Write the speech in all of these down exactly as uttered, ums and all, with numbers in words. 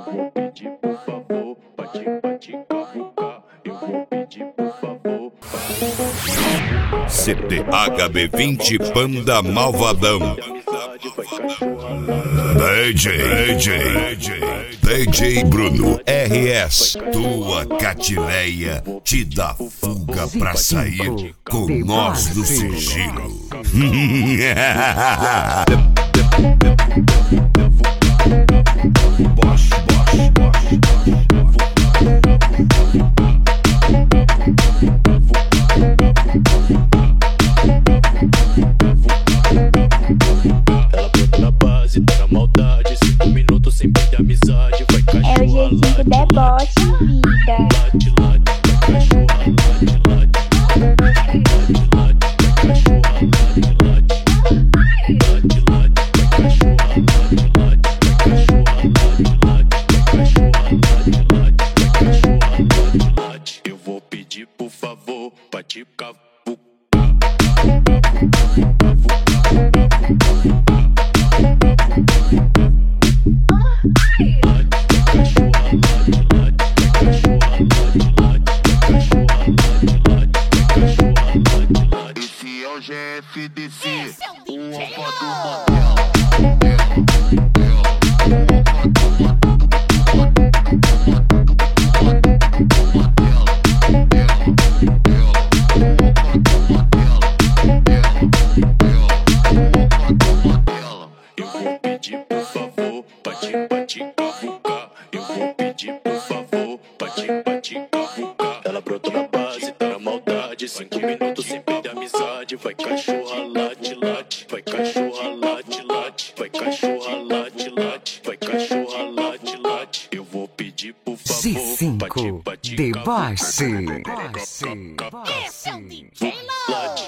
vou pedir por favor, pra te, pra te cavucar. Eu vou pedir por favor, pra te... C T H B vinte Panda Malvadão. D J, D J, D J Bruno R S, tua catileia te dá fuga pra sair com nós do sigilo. Bosch, Bosch, Bosch, ela brota na base, tá na maldade. Cinco minutos sem perder a amizade. Vai cachorra, É o G cinco deboche, vida. late, late, vai cachorra, late, late. Late, late, vai cachorra, late, late. Late, late, vai cachorra, late, late. Vai cachorra, late, late. Vai cachorra, late, late. Vai cachorra, late, late. Eu vou pedir por favor, pra te cavucar. Esse é o G F D C, o opa do Mandela. Eu vou pedir por favor, pra te, pra te cavucar. Eu vou pedir por favor, pra te, pra te cavucar. Ela brotou na base, tá na maldade. Cinco minutos sem perder a amizade. Vai cachorra, late, late. Vai cachorra, late, late. Vai cachorra, late, late. Vai cachorra, late, late. Eu vou pedir por favor, G pra te, cinco pra te deboche. late.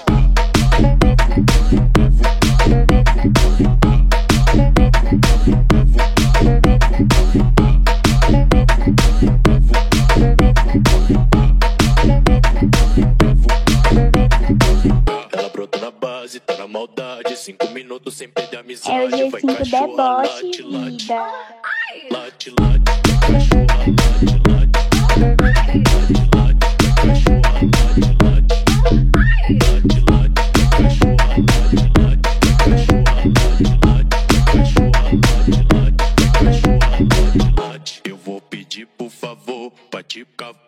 Ela brota na base, tá na maldade. Cinco minutos sem perder a amizade. É o G Vai cinco cachorra, deboche, late, late. vida. Late, late, vai cachorra, late, late. Late, late, vai cachorra, late, late. Late, late, vai cachorra, late, late. Vai cachorra, late, late. Vai cachorra, late, late. Vai cachorra, late, late. Eu vou pedir por favor, pra te cavucar.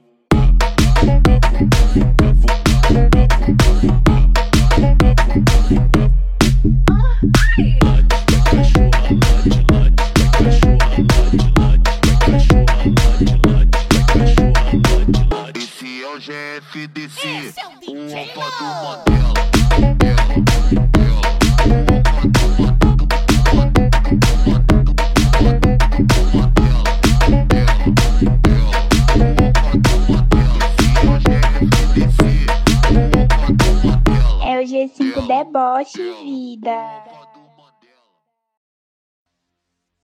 Esse é o G F D C, o opa do Mandela. É o G cinco deboche, vida.